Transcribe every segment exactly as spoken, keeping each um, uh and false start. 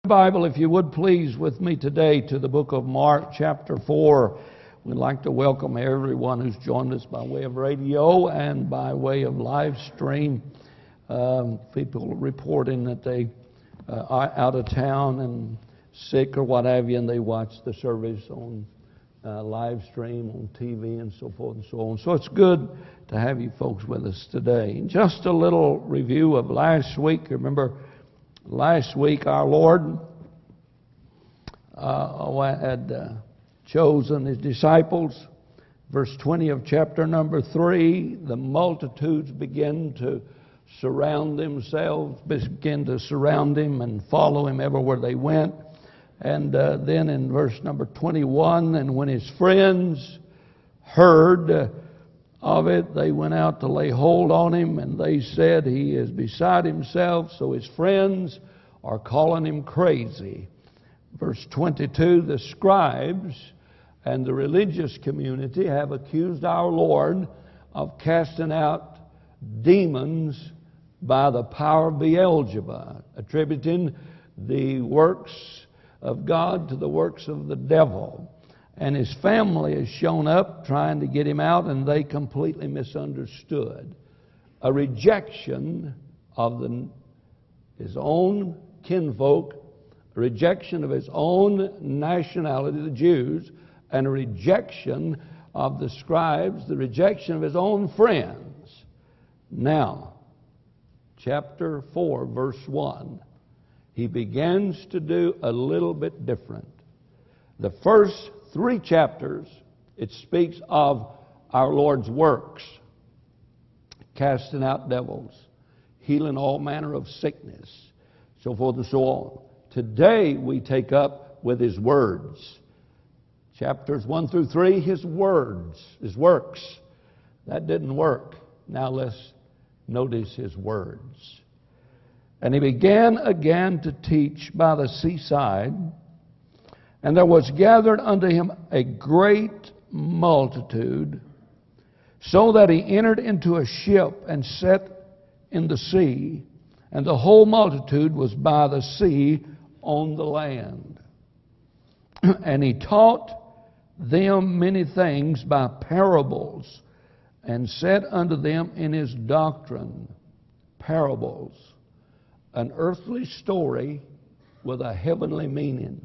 Bible, if you would please, with me today to the book of Mark, chapter four. We'd like to welcome everyone who's joined us by way of radio and by way of live stream. Um, people reporting that they uh, are out of town and sick or what have you, and they watch the service on uh, live stream, on T V, and so forth and so on. So it's good to have you folks with us today. Just a little review of last week. Remember, last week, our Lord uh, had uh, chosen His disciples. Verse twenty of chapter number three, the multitudes begin to surround themselves, begin to surround Him and follow Him everywhere they went. And uh, then in verse number twenty-one, and when His friends heard uh, of it, they went out to lay hold on Him, and they said, He is beside himself. So His friends are calling Him crazy. Verse twenty-two, the scribes and the religious community have accused our Lord of casting out demons by the power of Beelzebub, attributing the works of God to the works of the devil. And His family has shown up trying to get Him out, and they completely misunderstood. A rejection of the, His own kinfolk, a rejection of His own nationality, the Jews, and a rejection of the scribes, the rejection of His own friends. Now, chapter four, verse one, He begins to do a little bit different. The first three chapters, it speaks of our Lord's works, casting out devils, healing all manner of sickness, so forth and so on. Today we take up with His words. Chapters one through three, His words, His works. That didn't work. Now let's notice His words. And He began again to teach by the seaside, and there was gathered unto Him a great multitude, so that He entered into a ship and sat in the sea, and the whole multitude was by the sea on the land. And He taught them many things by parables, and said unto them in His doctrine, parables, an earthly story with a heavenly meaning.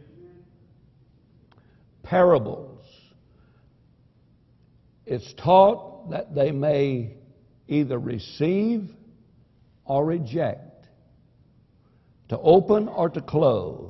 Parables. It's taught that they may either receive or reject, to open or to close.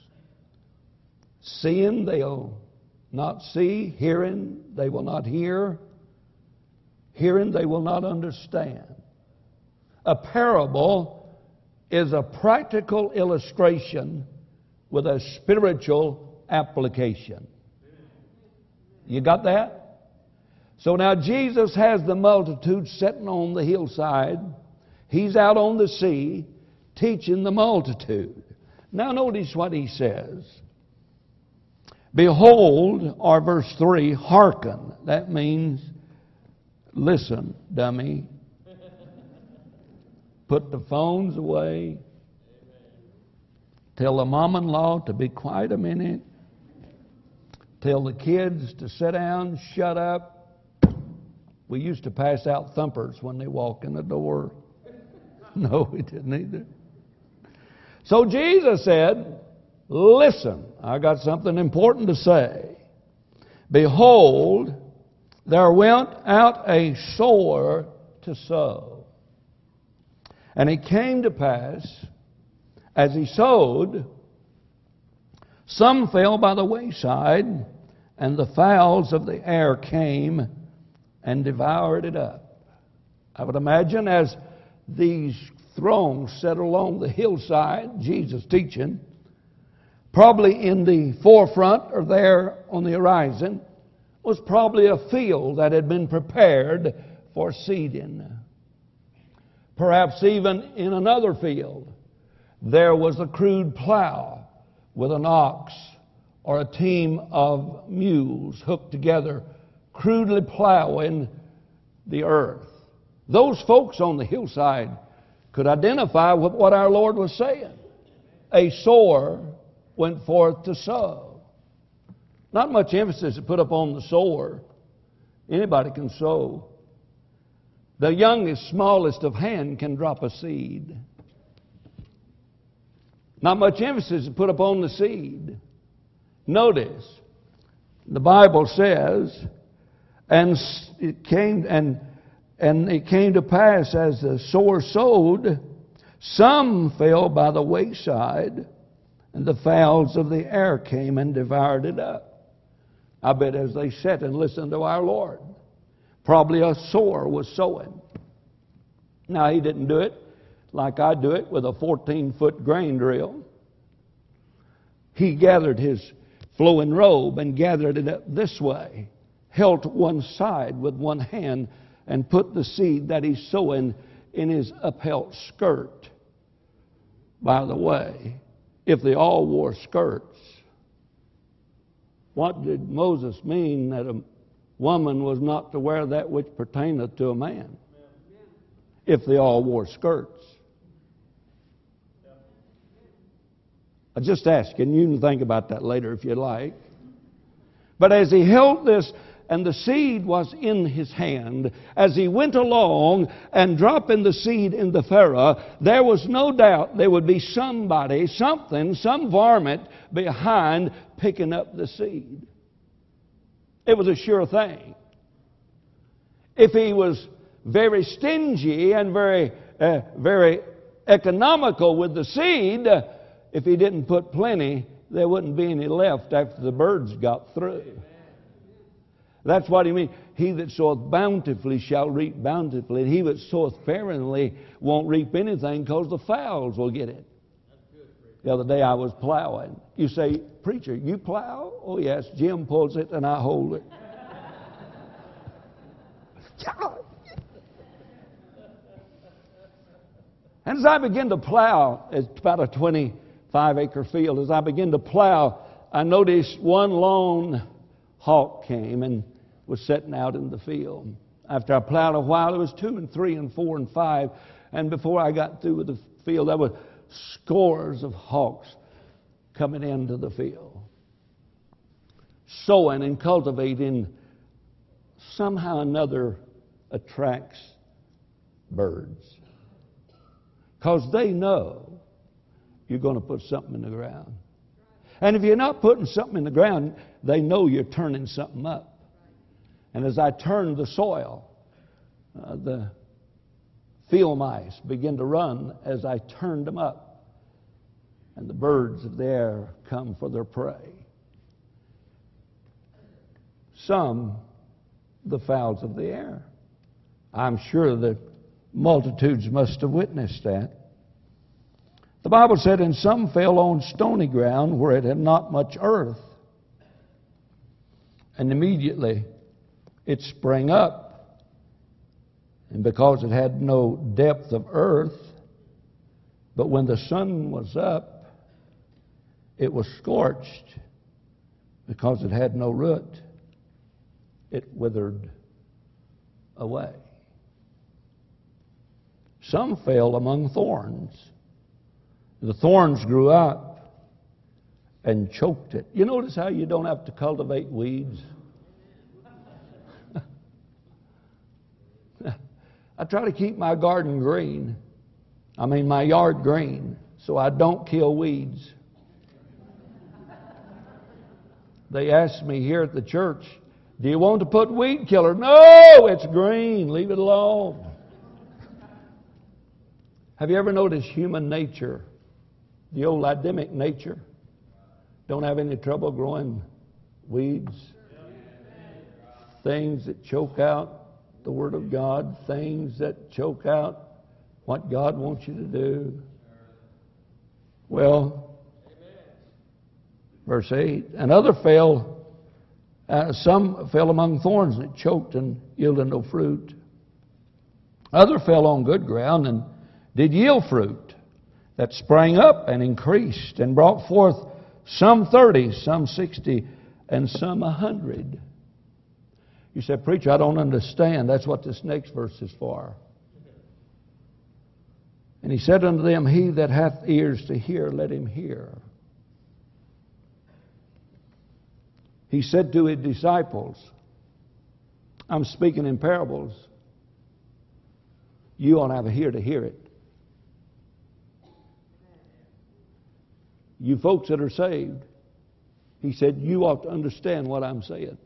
Seeing, they'll not see. Hearing, they will not hear. Hearing, they will not understand. A parable is a practical illustration with a spiritual application. You got that? So now Jesus has the multitude sitting on the hillside. He's out on the sea teaching the multitude. Now notice what He says. Behold, or verse three, hearken. That means listen, dummy. Put the phones away. Tell the mom-in-law to be quiet a minute. Tell the kids to sit down, shut up. We used to pass out thumpers when they walk in the door. No, we didn't either. So Jesus said, listen, I got something important to say. Behold, there went out a sower to sow. And it came to pass, as he sowed, some fell by the wayside, and the fowls of the air came and devoured it up. I would imagine as these throngs sat along the hillside, Jesus teaching, probably in the forefront or there on the horizon was probably a field that had been prepared for seeding. Perhaps even in another field there was a crude plow with an ox or a team of mules hooked together, crudely plowing the earth. Those folks on the hillside could identify with what our Lord was saying. a sower went forth to sow. Not much emphasis is put upon the sower. Anybody can sow. The youngest, smallest of hand can drop a seed. Not much emphasis is put upon the seed. Notice, the Bible says, and it came and and it came to pass as the sower sowed, some fell by the wayside, and the fowls of the air came and devoured it up. I bet as they sat and listened to our Lord, probably a sower was sowing. Now, he didn't do it like I do it with a fourteen-foot grain drill. He gathered his flowing robe and gathered it up this way, held to one side with one hand, and put the seed that he's sowing in his upheld skirt. By the way, if they all wore skirts, what did Moses mean that a woman was not to wear that which pertaineth to a man? If they all wore skirts. I just ask, and you can think about that later if you like. But as he held this, and the seed was in his hand, as he went along and dropping the seed in the furrow, there was no doubt there would be somebody, something, some varmint behind picking up the seed. It was a sure thing. If he was very stingy and very, uh, very economical with the seed, uh, if he didn't put plenty, there wouldn't be any left after the birds got through. That's what he means. He that soweth bountifully shall reap bountifully, and he that soweth sparingly won't reap anything because the fowls will get it. The other day I was plowing. You say, preacher, you plow? Oh yes, Jim pulls it and I hold it. And as I begin to plow, it's about a twenty-five acre field. As I begin to plow, I noticed one lone hawk came and was sitting out in the field. After I plowed a while, it was two and three and four and five. And before I got through with the field, there were scores of hawks coming into the field. Sowing and cultivating somehow or another attracts birds. Because they know you're going to put something in the ground. And if you're not putting something in the ground, they know you're turning something up. And as I turned the soil, uh, the field mice began to run as I turned them up. And the birds of the air come for their prey. Some, the fowls of the air. I'm sure that multitudes must have witnessed that. The Bible said, and some fell on stony ground where it had not much earth. And immediately it sprang up. And because it had no depth of earth, but when the sun was up, it was scorched. Because it had no root, it withered away. Some fell among thorns. The thorns grew up and choked it. You notice how you don't have to cultivate weeds? I try to keep my garden green. I mean my yard green, so I don't kill weeds. They asked me here at the church, do you want to put weed killer? No, it's green. Leave it alone. Have you ever noticed human nature? The old Adamic nature. Don't have any trouble growing weeds. Things that choke out the Word of God. Things that choke out what God wants you to do. Well, verse eight. And other fell, uh, some fell among thorns and it choked and yielded no fruit. Other fell on good ground and did yield fruit, that sprang up and increased and brought forth some thirty, some sixty, and some a hundred. You said, preacher, I don't understand. That's what this next verse is for. And he said unto them, He that hath ears to hear, let him hear. He said to his disciples, I'm speaking in parables. You ought to have a ear to hear it. You folks that are saved, he said, you ought to understand what I'm saying.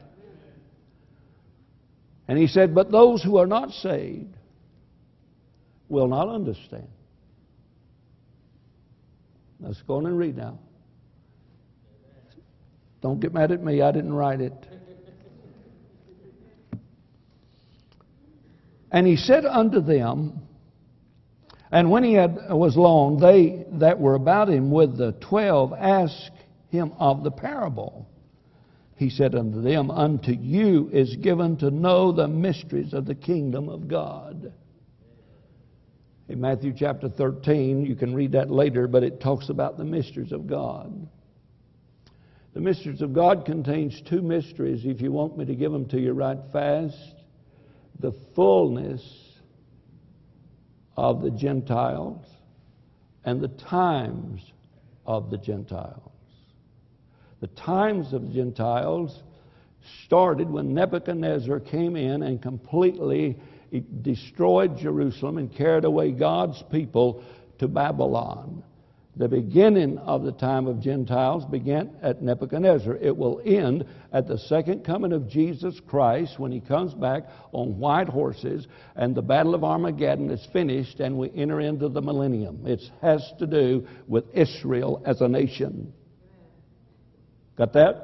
And he said, but those who are not saved will not understand. Let's go on and read now. Don't get mad at me, I didn't write it. And he said unto them, and when he had, was alone, they that were about him with the twelve asked him of the parable. He said unto them, unto you is given to know the mysteries of the kingdom of God. In Matthew chapter thirteen, you can read that later, but it talks about the mysteries of God. The mysteries of God contains two mysteries, if you want me to give them to you right fast. The fullness of the Gentiles and the times of the Gentiles. The times of the Gentiles started when Nebuchadnezzar came in and completely destroyed Jerusalem and carried away God's people to Babylon. The beginning of the time of Gentiles began at Nebuchadnezzar. It will end at the second coming of Jesus Christ when he comes back on white horses and the battle of Armageddon is finished and we enter into the millennium. It has to do with Israel as a nation. Got that?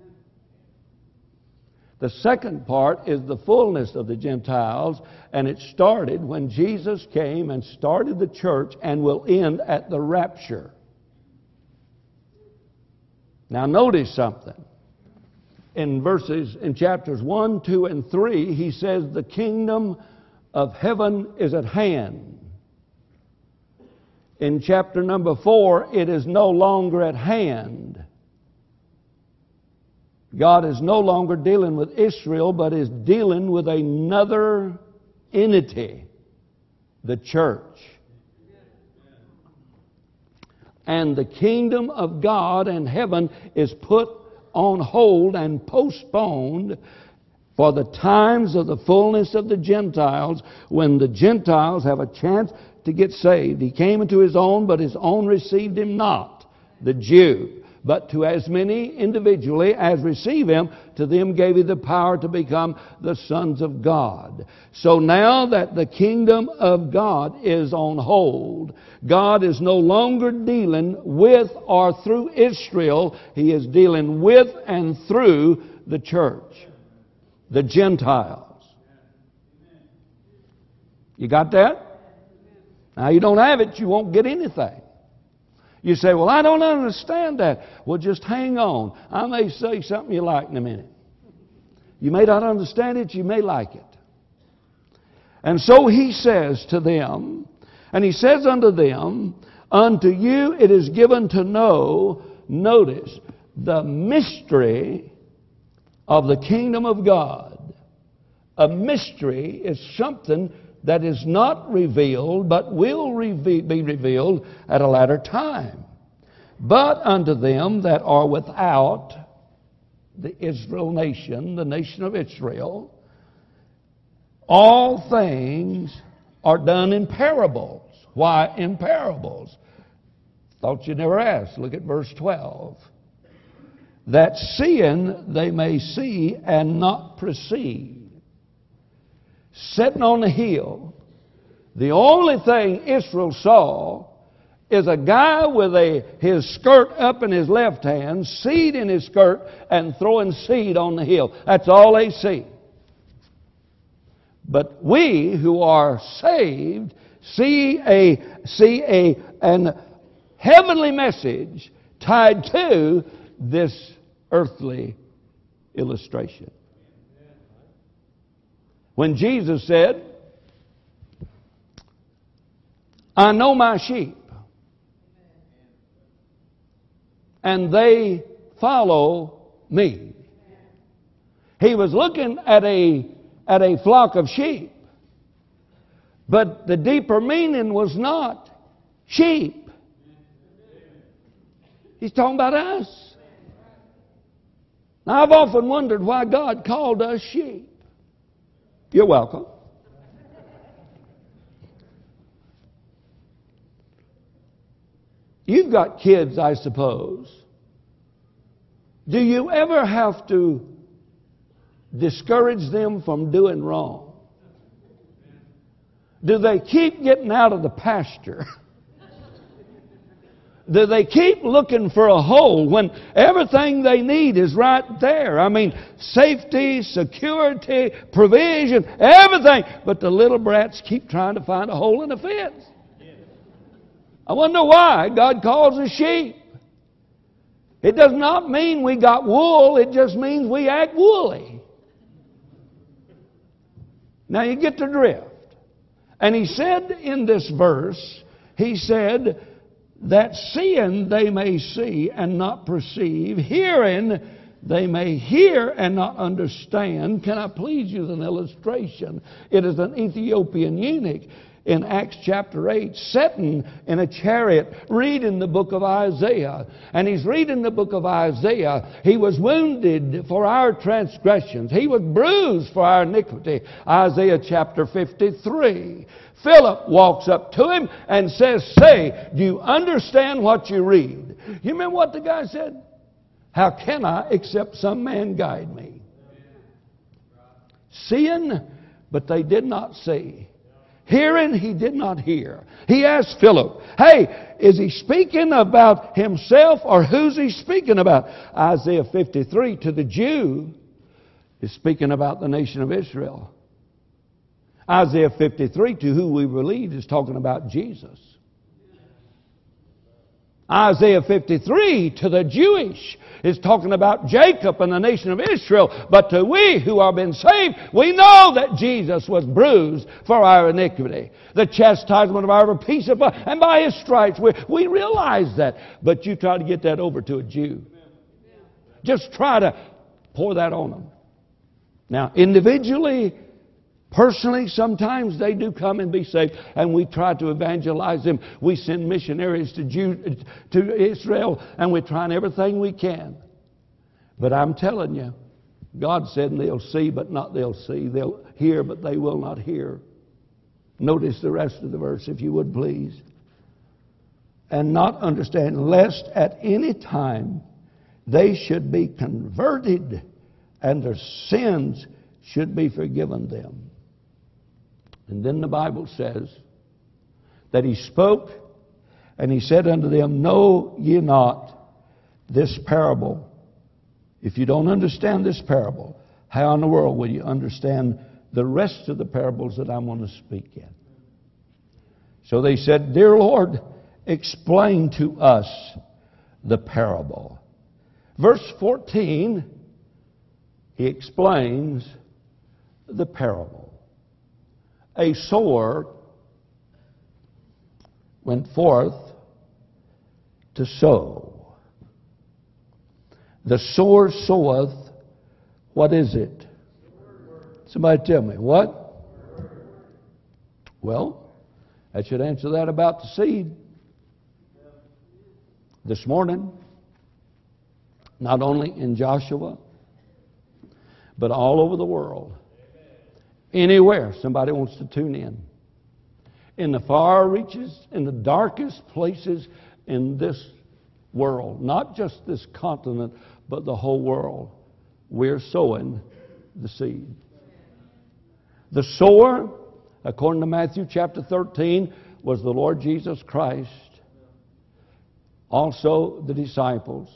The second part is the fullness of the Gentiles, and it started when Jesus came and started the church and will end at the rapture. Now notice something. In verses, in chapters one, two, and three, he says the kingdom of heaven is at hand. In chapter number four, it is no longer at hand. God is no longer dealing with Israel, but is dealing with another entity, the church. And the kingdom of God and heaven is put on hold and postponed for the times of the fullness of the Gentiles, when the Gentiles have a chance to get saved. He came into his own, but his own received him not, the Jew. But to as many individually as receive him, to them gave he the power to become the sons of God. So now that the kingdom of God is on hold, God is no longer dealing with or through Israel. He is dealing with and through the church, the Gentiles. You got that? Now you don't have it, you won't get anything. You say, well, I don't understand that. Well, just hang on. I may say something you like in a minute. You may not understand it, you may like it. And so he says to them, and he says unto them, unto you it is given to know, notice, the mystery of the kingdom of God. A mystery is something that is not revealed, but will reve- be revealed at a latter time. But unto them that are without, the Israel nation, the nation of Israel, all things are done in parables. Why in parables? Thought you never asked. Look at verse twelve. That seeing they may see and not perceive. Sitting on the hill, the only thing Israel saw is a guy with a, his skirt up in his left hand, seed in his skirt, and throwing seed on the hill. That's all they see. But we who are saved see a see a an heavenly message tied to this earthly illustration. When Jesus said, I know my sheep, and they follow me. He was looking at a, at a flock of sheep But the deeper meaning was not sheep. He's talking about us. Now, I've often wondered why God called us sheep. You're welcome. You've got kids, I suppose. Do you ever have to discourage them from doing wrong? Do they keep getting out of the pasture? Do they keep looking for a hole when everything they need is right there? I mean, safety, security, provision, everything. But the little brats keep trying to find a hole in the fence. I wonder why God calls us sheep. It does not mean we got wool. It just means we act woolly. Now you get the drift. And he said in this verse, he said that seeing they may see and not perceive, hearing they may hear and not understand. Can I please use an illustration? It is an Ethiopian eunuch in Acts chapter eight, sitting in a chariot, reading the book of Isaiah. And he's reading the book of Isaiah. He was wounded for our transgressions. He was bruised for our iniquity. Isaiah chapter fifty-three. Philip walks up to him and says, "Say, do you understand what you read?" You remember what the guy said? "How can I except some man guide me?" Seeing, but they did not see. Hearing, he did not hear. He asked Philip, "Hey, is he speaking about himself or who's he speaking about?" Isaiah fifty-three to the Jew is speaking about the nation of Israel. Isaiah fifty-three to who we believe is talking about Jesus. Isaiah fifty-three to the Jewish is talking about Jacob and the nation of Israel. But to we who have been saved, we know that Jesus was bruised for our iniquity. The chastisement of our peace, and by His stripes we, we realize that. But you try to get that over to a Jew. Just try to pour that on them. Now, individually, personally, sometimes they do come and be saved, and we try to evangelize them. We send missionaries to Jew, to Israel, and we're trying everything we can. But I'm telling you, God said they'll see, but not they'll see. They'll hear, but they will not hear. Notice the rest of the verse, if you would please. And not understand, lest at any time they should be converted, and their sins should be forgiven them. And then the Bible says that He spoke and He said unto them, "Know ye not this parable?" If you don't understand this parable, how in the world will you understand the rest of the parables that I'm going to speak in? So they said, "Dear Lord, explain to us the parable." Verse fourteen, He explains the parable. A sower went forth to sow. The sower soweth, what is it? Somebody tell me, what? Well, I should answer that about the seed. This morning, not only in Joshua, but all over the world. Anywhere somebody wants to tune in. In the far reaches, in the darkest places in this world, not just this continent, but the whole world, we're sowing the seed. The sower, according to Matthew chapter thirteen, was the Lord Jesus Christ. Also the disciples.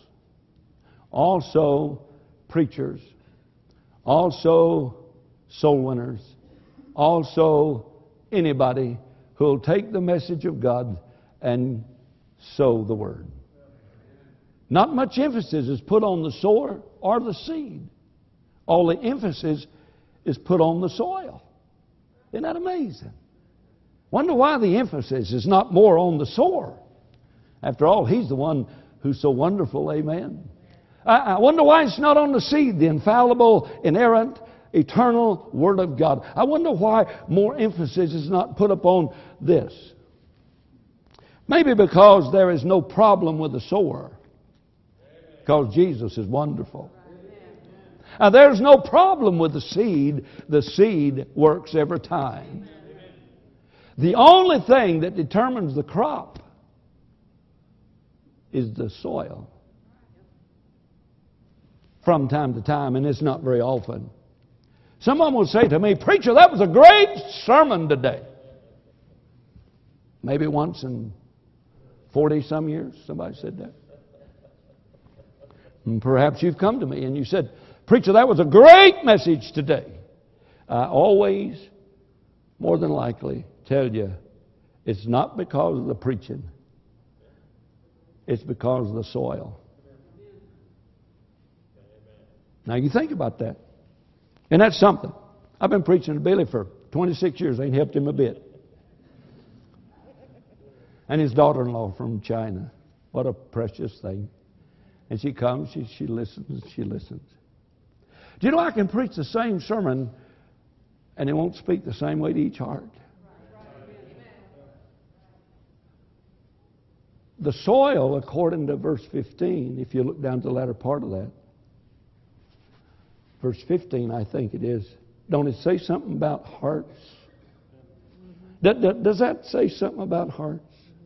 Also preachers. Also soul winners. Also anybody who will take the message of God and sow the word. Not much emphasis is put on the sower or the seed. All the emphasis is put on the soil. Isn't that amazing? Wonder why the emphasis is not more on the sower. After all, He's the one who's so wonderful, amen. I wonder why it's not on the seed, the infallible, inerrant, Eternal Word of God. I wonder why more emphasis is not put upon this. Maybe because there is no problem with the sower. Because Jesus is wonderful. Now, there's no problem with the seed. The seed works every time. The only thing that determines the crop is the soil. From time to time, and it's not very often. Someone will say to me, "Preacher, that was a great sermon today." Maybe once in forty-some years somebody said that. And perhaps you've come to me and you said, "Preacher, that was a great message today." I always, more than likely, tell you, it's not because of the preaching. It's because of the soil. Now you think about that. And that's something. I've been preaching to Billy for twenty-six years. Ain't helped him a bit. And his daughter-in-law from China. What a precious thing. And she comes, she, she listens, she listens. Do you know I can preach the same sermon and it won't speak the same way to each heart? The soil, according to verse fifteen, if you look down to the latter part of that, verse fifteen, I think it is. Don't it say something about hearts? Does that say something about hearts?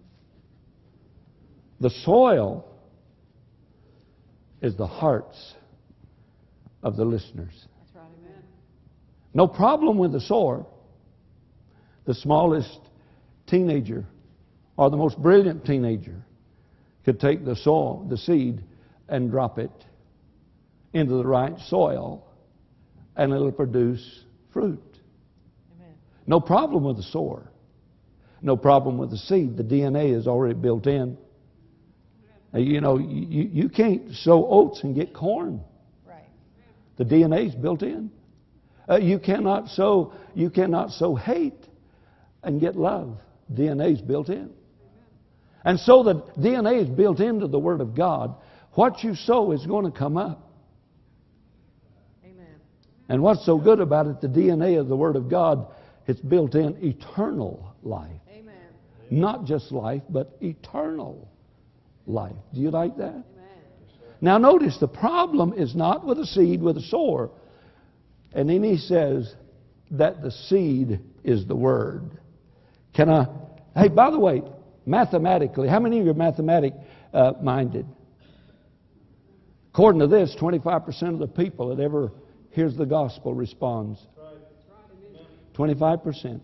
The soil is the hearts of the listeners. That's right, amen. No problem with the sower. The smallest teenager or the most brilliant teenager could take the soil, the seed, and drop it into the right soil, and it'll produce fruit. Amen. No problem with the sower. No problem with the seed. The D N A is already built in. Uh, You know, you, you can't sow oats and get corn. Right. The D N A is built in. Uh, you cannot sow. You cannot sow hate and get love. D N A is built in. And so the D N A is built into the Word of God. What you sow is going to come up. Amen. And what's so good about it, the D N A of the Word of God, it's built in eternal life. Amen. Not just life, but eternal life. Do you like that? Amen. Now notice, the problem is not with the seed, with the sower. And then he says that the seed is the Word. Can I... Hey, by the way, mathematically, how many of you are mathematic uh, minded? According to this, twenty-five percent of the people that ever hears the gospel responds. twenty-five percent.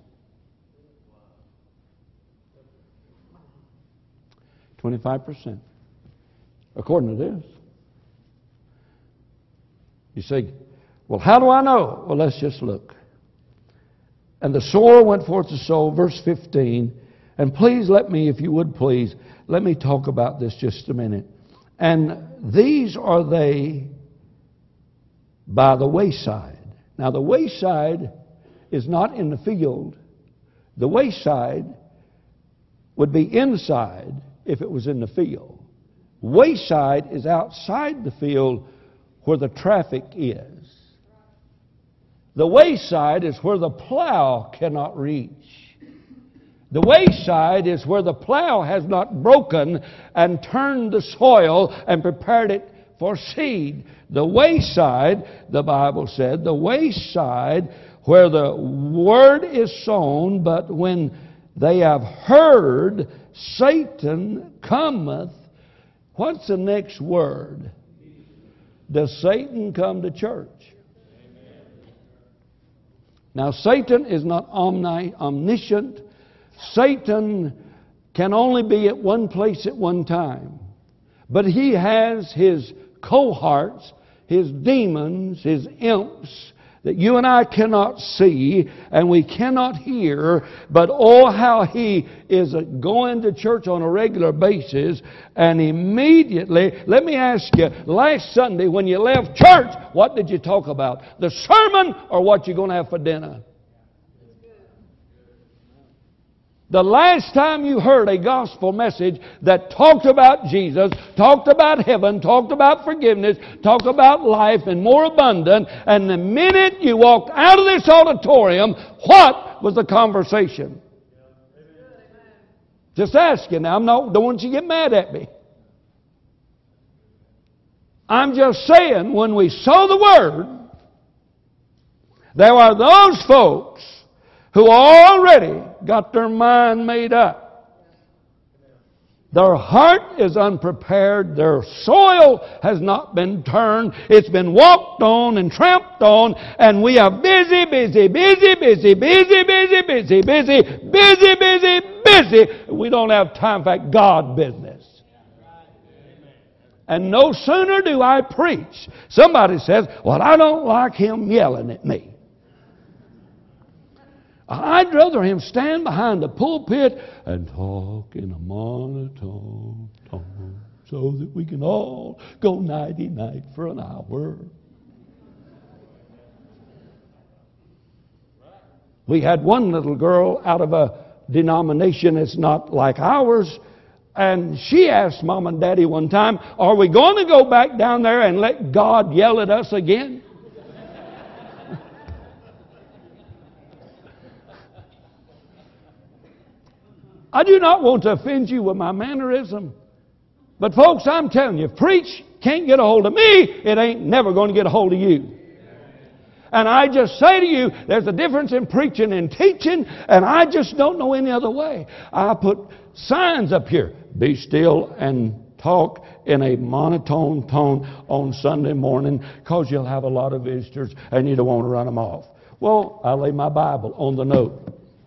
twenty-five percent. According to this. You say, well, how do I know? Well, let's just look. And the sower went forth to sow, verse fifteen. And please let me, if you would please, let me talk about this just a minute. And these are they by the wayside. Now the wayside is not in the field. The wayside would be inside if it was in the field. Wayside is outside the field where the traffic is. The wayside is where the plow cannot reach. The wayside is where the plow has not broken and turned the soil and prepared it for seed. The wayside, the Bible said, the wayside where the word is sown, but when they have heard, Satan cometh. What's the next word? Does Satan come to church? Now, Satan is not omni- omniscient. Satan can only be at one place at one time. But he has his cohorts, his demons, his imps that you and I cannot see and we cannot hear. But oh, how he is going to church on a regular basis. And immediately, let me ask you, last Sunday when you left church, what did you talk about? The sermon or what you're going to have for dinner? The last time you heard a gospel message that talked about Jesus, talked about heaven, talked about forgiveness, talked about life and more abundant, and the minute you walked out of this auditorium, what was the conversation? Just asking. Now, I'm not, don't want you to get mad at me. I'm just saying, when we sow the Word, there are those folks who already got their mind made up. Their heart is unprepared. Their soil has not been turned. It's been walked on and tramped on. And we are busy, busy, busy, busy, busy, busy, busy, busy, busy, busy, busy. We don't have time for that God business. And no sooner do I preach, somebody says, well, I don't like him yelling at me. I'd rather him stand behind the pulpit and talk in a monotone tone so that we can all go nighty-night for an hour. We had one little girl out of a denomination that's not like ours, and she asked Mom and Daddy one time, are we going to go back down there and let God yell at us again? I do not want to offend you with my mannerism. But folks, I'm telling you, if preach can't get a hold of me, it ain't never going to get a hold of you. And I just say to you, there's a difference in preaching and teaching, and I just don't know any other way. I put signs up here. Be still and talk in a monotone tone on Sunday morning, because you'll have a lot of visitors and you don't want to run them off. Well, I lay my Bible on the note.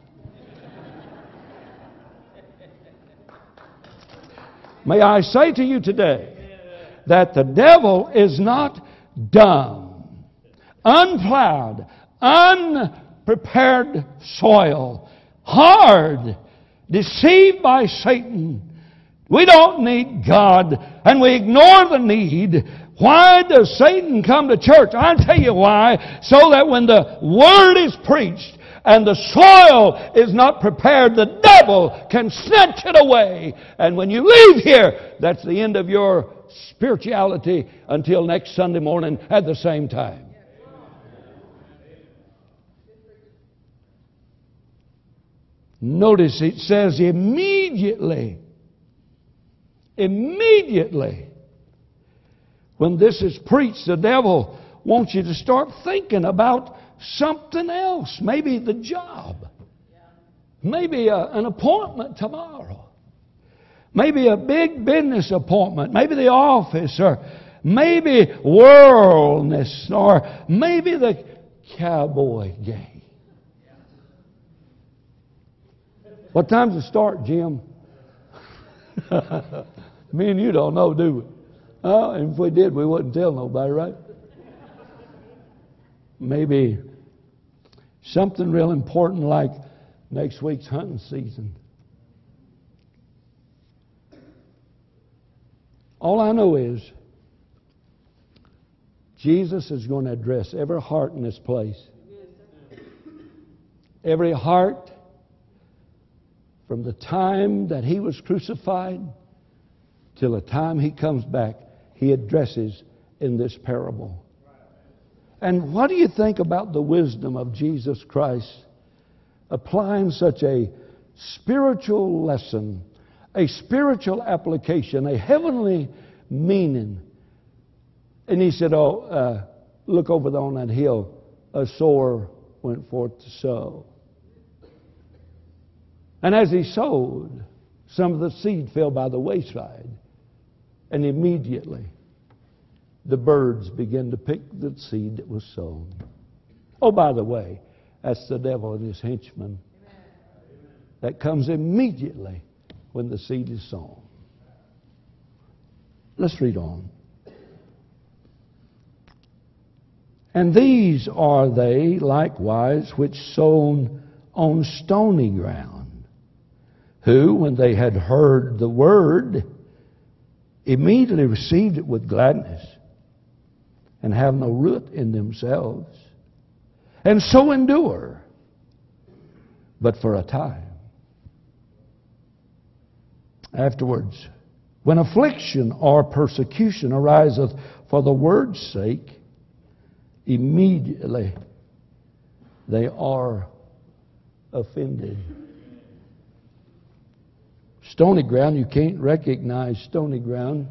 May I say to you today that the devil is not dumb, unplowed, unprepared soil, hard, deceived by Satan. We don't need God, and we ignore the need. Why does Satan come to church? I'll tell you why. So that when the Word is preached and the soil is not prepared, the devil can snatch it away. And when you leave here, that's the end of your spirituality until next Sunday morning at the same time. Notice it says immediately, immediately, when this is preached, the devil wants you to start thinking about something else. Maybe the job. Maybe a, an appointment tomorrow. Maybe a big business appointment. Maybe the office. Or maybe worldness. Or maybe the cowboy game. What time's it start, Jim? Me and you don't know, do we? Oh, and if we did, we wouldn't tell nobody, right? Maybe something real important like next week's hunting season. All I know is Jesus is going to address every heart in this place. Every heart from the time that He was crucified till the time He comes back, He addresses in this parable. And what do you think about the wisdom of Jesus Christ applying such a spiritual lesson, a spiritual application, a heavenly meaning? And He said, oh, uh, look over there on that hill. A sower went forth to sow. And as he sowed, some of the seed fell by the wayside. And immediately, the birds began to pick the seed that was sown. Oh, by the way, that's the devil and his henchmen. That comes immediately when the seed is sown. Let's read on. And these are they likewise which sown on stony ground, who, when they had heard the word, immediately received it with gladness, and have no root in themselves, and so endure, but for a time. afterwards, when affliction or persecution ariseth for the word's sake, immediately they are offended. Stony ground, you can't recognize stony ground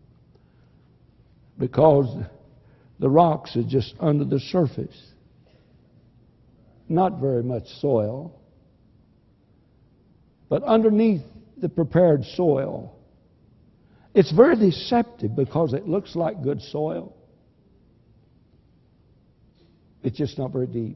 because the rocks are just under the surface. Not very much soil. But underneath the prepared soil, it's very deceptive because it looks like good soil. It's just not very deep.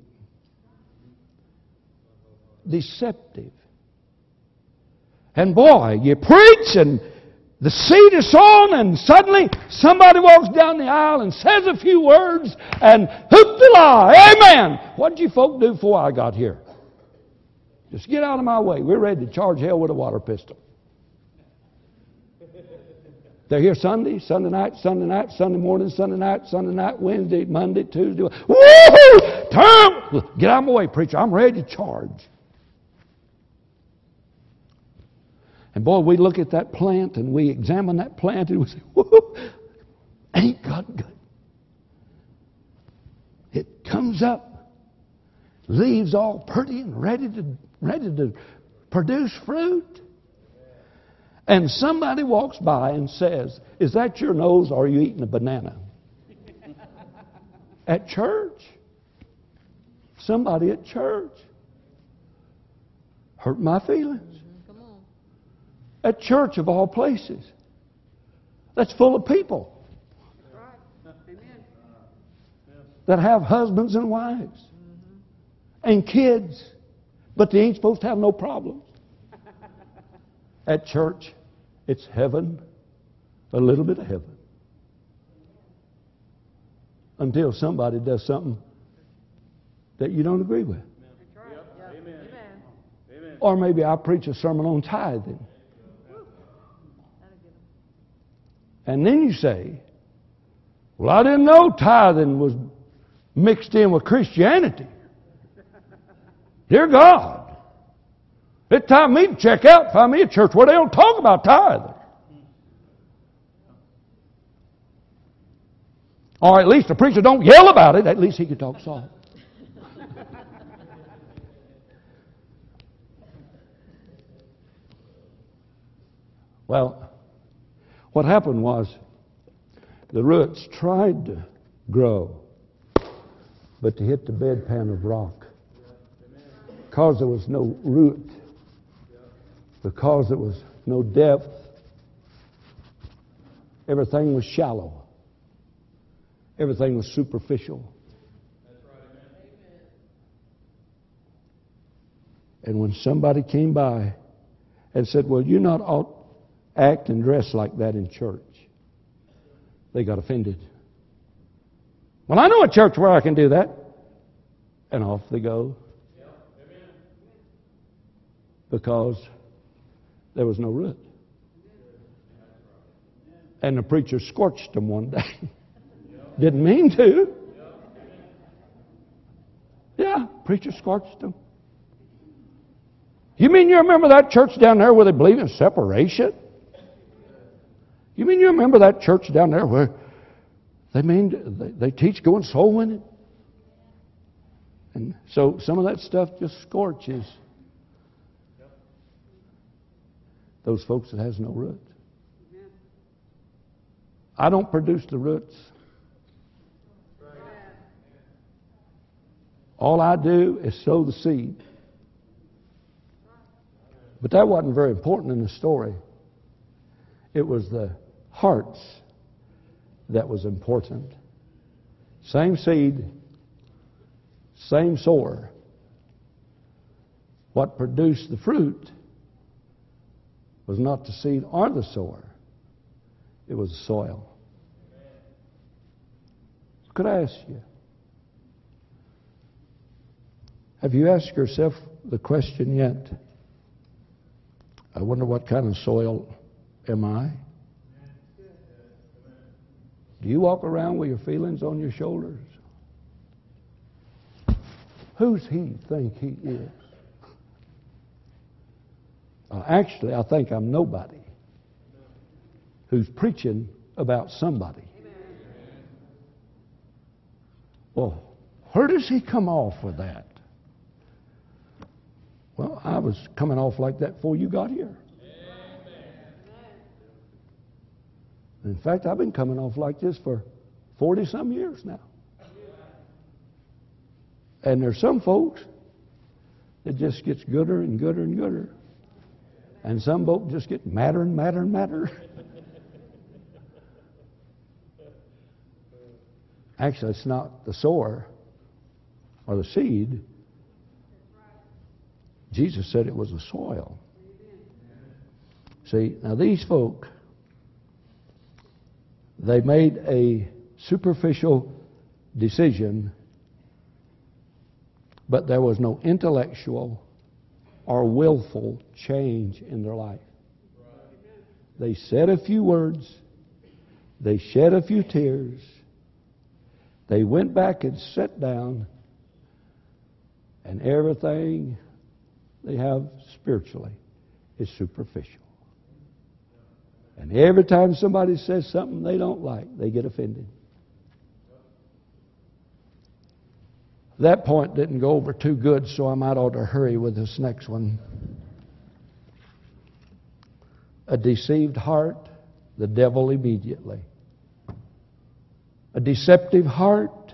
Deceptive. And boy, you preach and the seed is sown and suddenly somebody walks down the aisle and says a few words and hoop-de-la, amen. What did you folk do before I got here? Just get out of my way. We're ready to charge hell with a water pistol. They're here Sunday, Sunday night, Sunday night, Sunday morning, Sunday night, Sunday night, Wednesday, Monday, Tuesday. Woo-hoo! Turn! Get out of my way, preacher. I'm ready to charge. And boy, we look at that plant and we examine that plant and we say, woo, ain't God good? It comes up, leaves all pretty and ready to, ready to produce fruit. And somebody walks by and says, is that your nose or are you eating a banana? At church. Somebody at church. Hurt my feelings. At church of all places. That's full of people. That have husbands and wives. And kids. But they ain't supposed to have no problems. At church, it's heaven, a little bit of heaven. Until somebody does something that you don't agree with. That's right. Yeah. Amen. Amen. Or maybe I preach a sermon on tithing. And then you say, well, I didn't know tithing was mixed in with Christianity. Dear God. It's time for me to check out, find me a church where they don't talk about tithing. Or at least the preacher don't yell about it. At least he can talk soft. Well, what happened was the roots tried to grow, but they hit the bedpan of rock. Because there was no root. Because there was no depth. Everything was shallow. Everything was superficial. And when somebody came by and said, well, you not ought act and dress like that in church, they got offended. Well, I know a church where I can do that. And off they go. Because there was no root. And the preacher scorched them one day. Didn't mean to. Yeah, preacher scorched them. You mean you remember that church down there where they believe in separation? You mean you remember that church down there where they mean they, they teach going soul winning? And so some of that stuff just scorches those folks that has no root. I don't produce the roots. All I do is sow the seed. But that wasn't very important in the story. It was the hearts that was important. Same seed, same sower. What produced the fruit was not the seed or the sower. It was the soil. Could I ask you, have you asked yourself the question yet? I wonder what kind of soil am I? Do you walk around with your feelings on your shoulders? Who's he think he is? Uh, actually, I think I'm nobody. who's preaching about somebody. Well, where does he come off with that? Well, I was coming off like that before you got here. In fact, I've been coming off like this for forty-some years now. And there's some folks that just gets gooder and gooder and gooder. And some folks just get madder and madder and madder. Actually, it's not the sower or the seed. Jesus said it was the soil. See, now these folk, they made a superficial decision, but there was no intellectual or willful change in their life. They said a few words. They shed a few tears. They went back and sat down, and everything they have spiritually is superficial. And every time somebody says something they don't like, they get offended. That point didn't go over too good, so I might ought to hurry with this next one. A deceived heart, the devil immediately. A deceptive heart,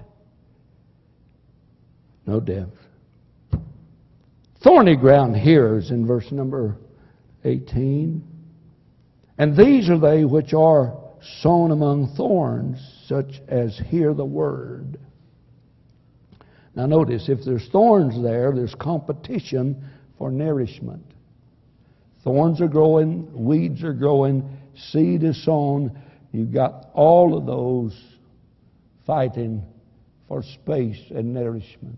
no depth. Thorny ground hearers in verse number eighteen. And these are they which are sown among thorns, such as hear the word. Now notice, if there's thorns there, there's competition for nourishment. Thorns are growing, weeds are growing, seed is sown. You've got all of those fighting for space and nourishment.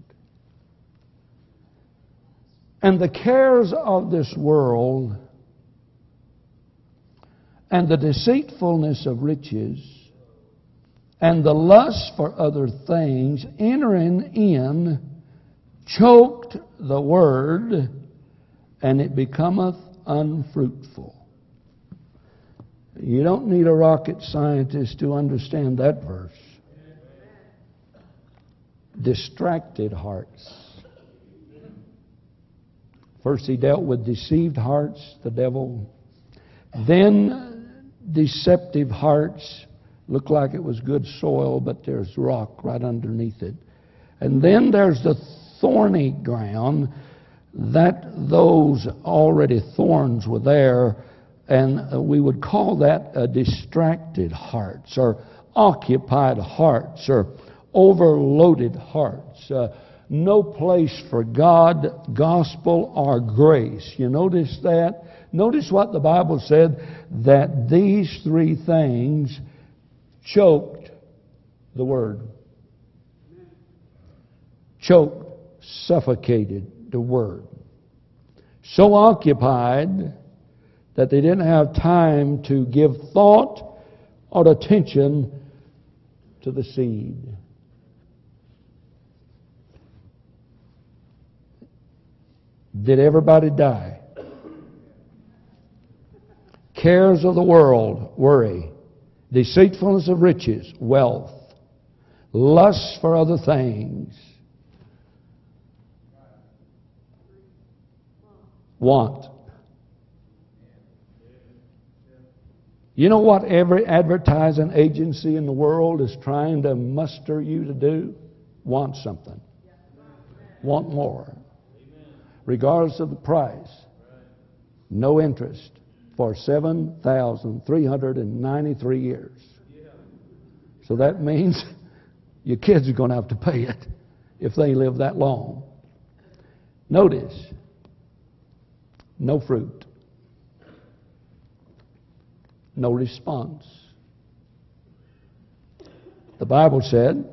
And the cares of this world and the deceitfulness of riches and the lust for other things entering in choked the word, and it becometh unfruitful. You don't need a rocket scientist to understand that verse. Distracted hearts. First he dealt with deceived hearts, the devil. Then deceptive hearts. Looked like it was good soil, but there's rock right underneath it. And then there's the thorny ground, that those already thorns were there, and we would call that a distracted hearts, or occupied hearts, or overloaded hearts. Uh, no place for God, gospel, or grace. You notice that? Notice what the Bible said, that these three things choked the word. Choked, suffocated the word. So occupied that they didn't have time to give thought or attention to the seed. Did everybody die? Cares of the world, worry. Deceitfulness of riches, wealth. Lust for other things. Want. You know what every advertising agency in the world is trying to muster you to do? Want something. Want more. Regardless of the price. No interest. For seven thousand three hundred ninety-three years. So that means your kids are going to have to pay it if they live that long. Notice, no fruit. No response. The Bible said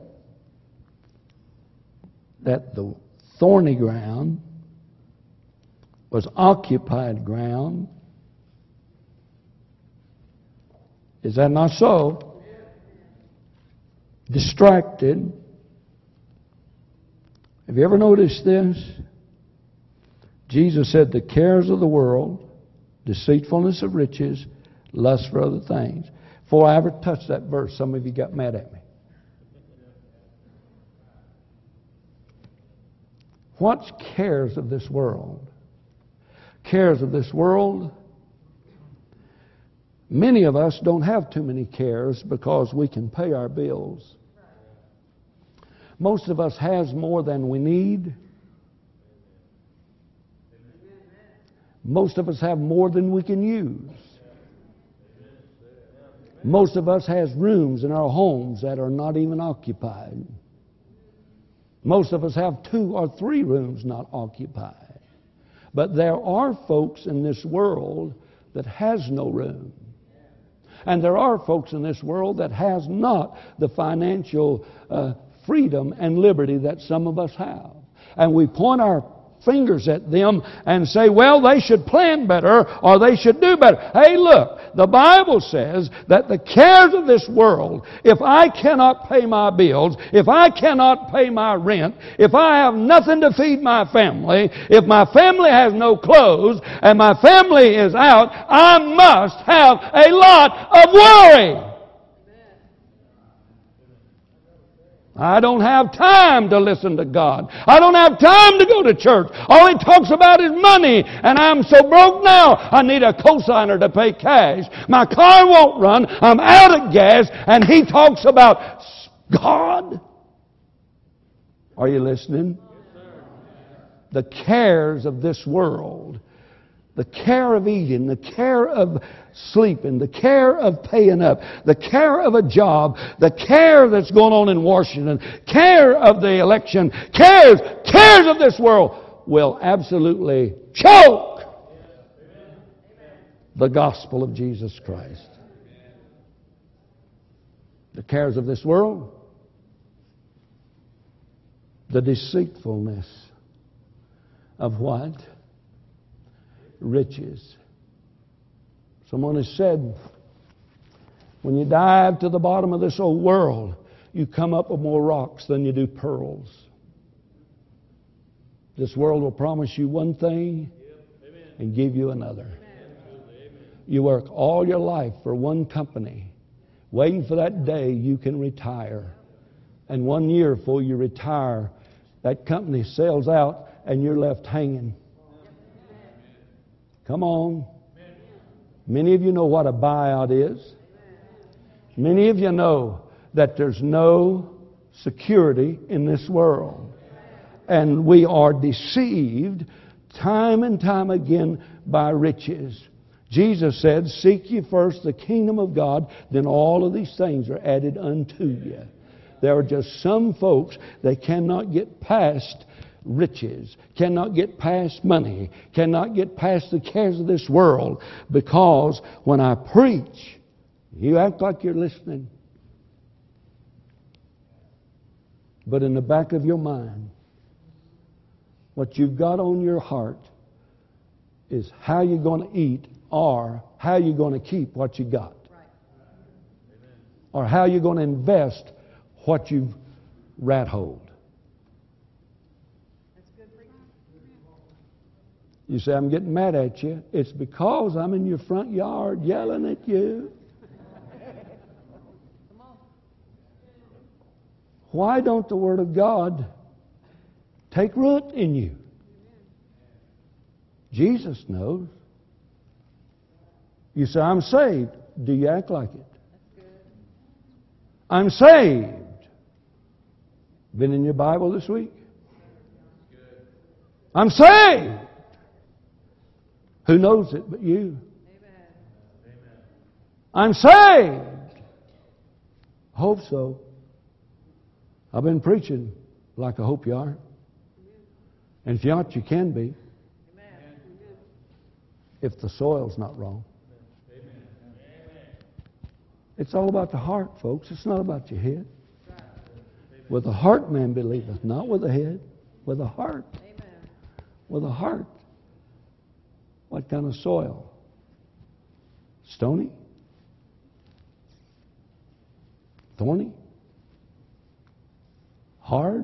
that the thorny ground was occupied ground. Is that not so? Distracted. Have you ever noticed this? Jesus said the cares of the world, deceitfulness of riches, Lust for other things. Before I ever touched that verse, some of you got mad at me. What's cares of this world? Cares of this world? Many of us don't have too many cares because we can pay our bills. Most of us has more than we need. Most of us have more than we can use. Most of us has rooms in our homes that are not even occupied. Most of us have two or three rooms not occupied. But there are folks in this world that has no room. And there are folks in this world that has not the financial uh, freedom and liberty that some of us have. And we point our fingers at them and say, well, they should plan better or they should do better. Hey, look, the Bible says that the cares of this world, if I cannot pay my bills, if I cannot pay my rent, if I have nothing to feed my family, if my family has no clothes and my family is out, I must have a lot of worry. I don't have time to listen to God. I don't have time to go to church. All He talks about is money. And I'm so broke now, I need a cosigner to pay cash. My car won't run. I'm out of gas. And He talks about God. Are you listening? The cares of this world. The care of eating, the care of sleeping, the care of paying up, the care of a job, the care that's going on in Washington, care of the election, cares, cares of this world will absolutely choke the gospel of Jesus Christ. The cares of this world, the deceitfulness of what? Riches. Someone has said, when you dive to the bottom of this old world, you come up with more rocks than you do pearls. This world will promise you one thing and give you another. You work all your life for one company, waiting for that day you can retire. And one year before you retire, that company sells out and you're left hanging. Come on. Many of you know what a buyout is. Many of you know that there's no security in this world. And we are deceived time and time again by riches. Jesus said, seek ye first the kingdom of God, then all of these things are added unto you. There are just some folks that cannot get past riches, cannot get past money, cannot get past the cares of this world, because when I preach, you act like you're listening. But in the back of your mind, what you've got on your heart is how you're going to eat or how you're going to keep what you got. Or how you're going to invest what you've rat-holed. You say, I'm getting mad at you. It's because I'm in your front yard yelling at you. Why don't the Word of God take root in you? Jesus knows. You say, I'm saved. Do you act like it? I'm saved. Been in your Bible this week? I'm saved. Who knows it but you? Amen. I'm saved. Hope so. I've been preaching like I hope you are. And if you aren't, you can be. Amen. If the soil's not wrong. Amen. It's all about the heart, folks. It's not about your head. With the heart man believeth, not with the head. With the heart. Amen. With the heart. What kind of soil? Stony? Thorny? Hard?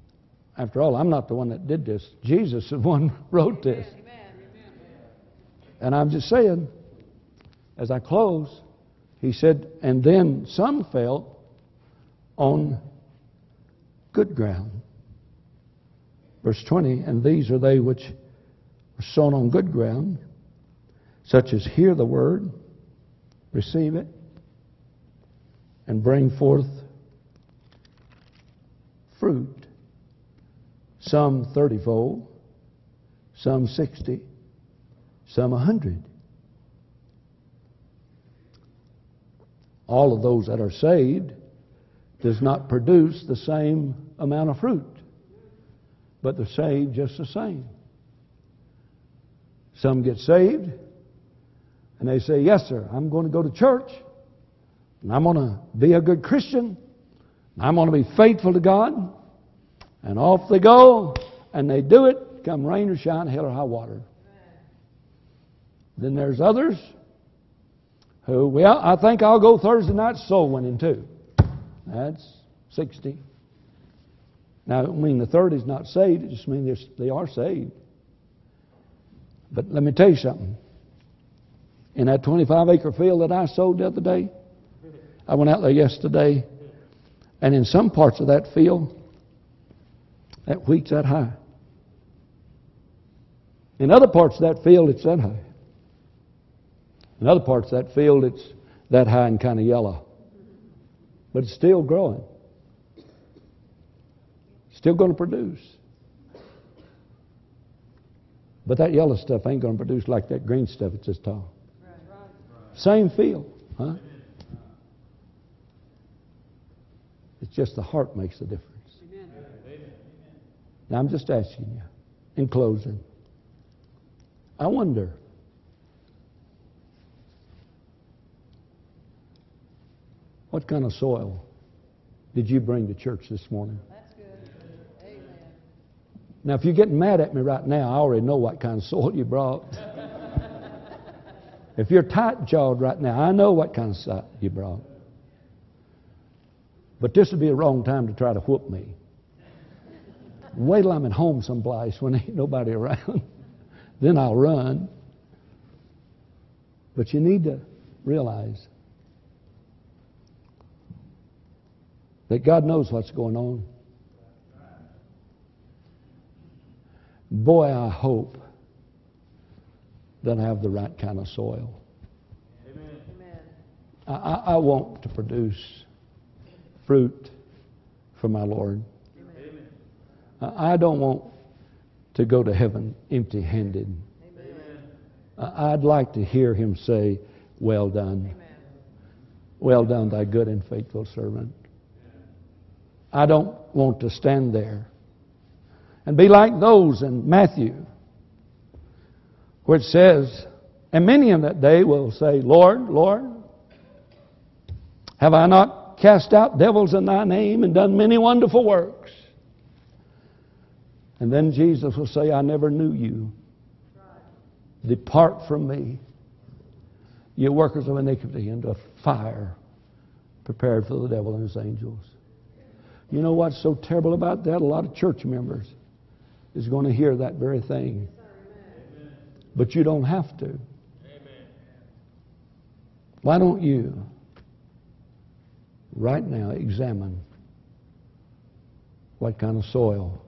After all, I'm not the one that did this. Jesus is the one who wrote this. And I'm just saying, as I close, he said, and then some fell on good ground. Verse twenty, and these are they which were sown on good ground, such as hear the word, receive it, and bring forth fruit. Some thirtyfold, some sixty, some a hundred. All of those that are saved does not produce the same amount of fruit, but they're saved just the same. Some get saved and they say, yes, sir, I'm going to go to church and I'm going to be a good Christian. I'm going to be faithful to God. And off they go and they do it, come rain or shine, hell or high water. Then there's others who, well, I think I'll go Thursday night soul winning too. That's sixty. Now, I don't mean the thirty's not saved. It just means they are saved. But let me tell you something. In that twenty-five acre field that I sowed the other day, I went out there yesterday, and in some parts of that field, that wheat's that high. In other parts of that field, it's that high. In other parts of that field, it's that high and kind of yellow. But it's still growing. Still going to produce. But that yellow stuff ain't going to produce like that green stuff. It's this tall. Same field, huh? It's just the heart makes the difference. Now I'm just asking you, in closing, I wonder, what kind of soil did you bring to church this morning? That's good. Amen. Now, if you're getting mad at me right now, I already know what kind of soil you brought. If you're tight-jawed right now, I know what kind of soil you brought. But this would be a wrong time to try to whoop me. Wait till I'm at home someplace when ain't nobody around. Then I'll run. But you need to realize that God knows what's going on. Boy, I hope that I have the right kind of soil. Amen. I, I, I want to produce fruit for my Lord. Amen. I, I don't want to go to heaven empty-handed. Amen. I, I'd like to hear Him say, well done. Amen. Well done, thy good and faithful servant. I don't want to stand there and be like those in Matthew, where it says, and many in that day will say, Lord, Lord, have I not cast out devils in thy name and done many wonderful works? And then Jesus will say, I never knew you. Depart from me, you workers of iniquity, into a fire prepared for the devil and his angels. You know what's so terrible about that? A lot of church members is going to hear that very thing. But you don't have to. Why don't you, right now, examine what kind of soil?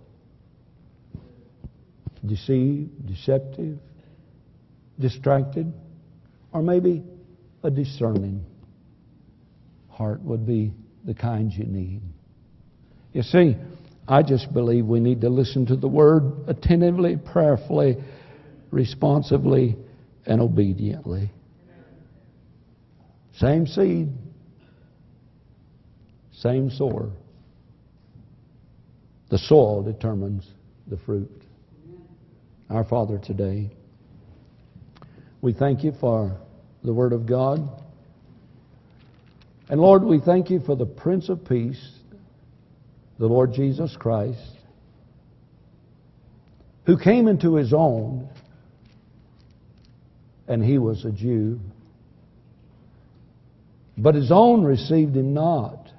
Deceived, deceptive, distracted, or maybe a discerning heart would be the kind you need. You see, I just believe we need to listen to the Word attentively, prayerfully, responsively, and obediently. Same seed, same sower. The soil determines the fruit. Our Father, today, we thank you for the Word of God. And Lord, we thank you for the Prince of Peace, the Lord Jesus Christ, who came into His own, and He was a Jew. But His own received Him not.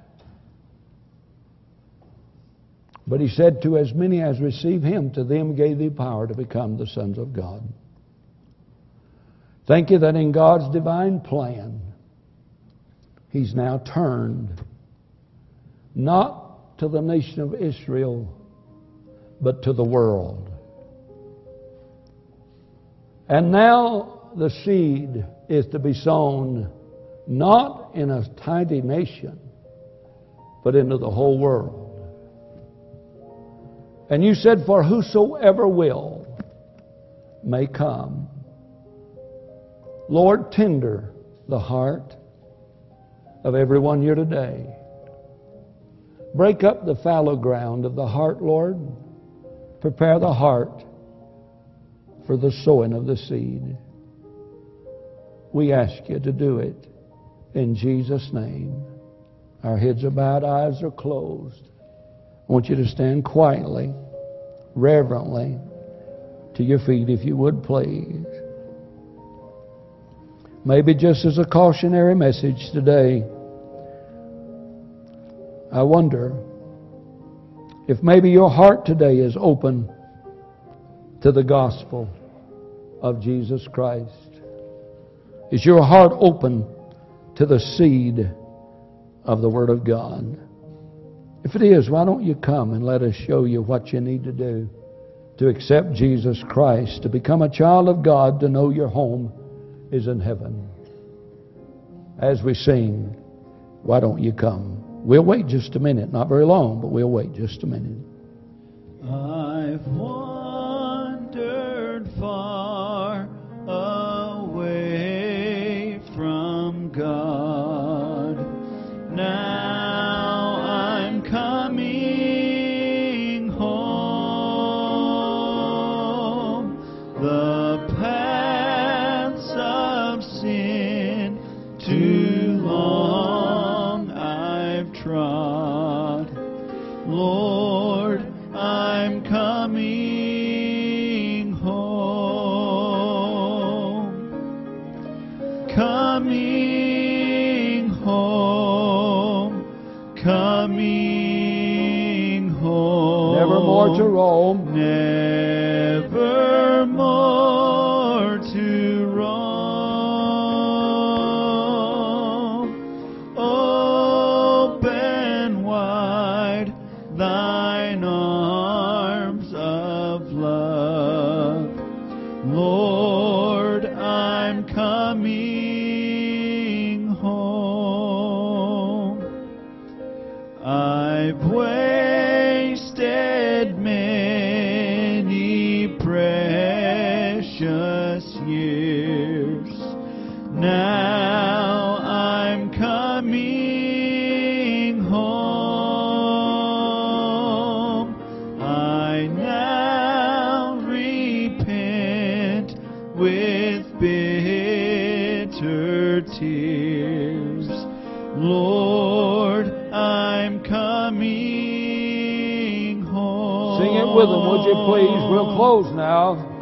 But He said, to as many as receive Him, to them gave He power to become the sons of God. Thank you that in God's divine plan, He's now turned not to the nation of Israel, but to the world. And now the seed is to be sown not in a tiny nation, but into the whole world. And you said, for whosoever will may come. Lord, tender the heart of everyone here today. Break up the fallow ground of the heart, Lord. Prepare the heart for the sowing of the seed. We ask you to do it in Jesus' name. Our heads are bowed, eyes are closed. I want you to stand quietly, reverently, to your feet, if you would, please. Maybe just as a cautionary message today, I wonder if maybe your heart today is open to the gospel of Jesus Christ. Is your heart open to the seed of the Word of God? If it is, why don't you come and let us show you what you need to do to accept Jesus Christ, to become a child of God, to know your home is in heaven. As we sing, why don't you come? We'll wait just a minute, not very long, but we'll wait just a minute. I've wandered far away from God. Now I'm coming home. The paths of sin too long I've trod. Lord, I'm coming home. Coming home. Coming home. Never more to roam. Never more to roam. Open wide thine arms of love. Lord, I'm coming home. I've wasted many precious years. Now I'm coming home. I now repent with bitter tears. Lord, I'm coming home. Sing it with them, would you please? We'll close now.